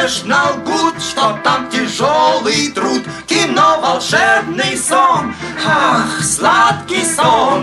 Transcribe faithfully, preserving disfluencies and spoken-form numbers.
поспешно лгут, что там тяжелый труд, кино, волшебный сон. Ах, сладкий сон!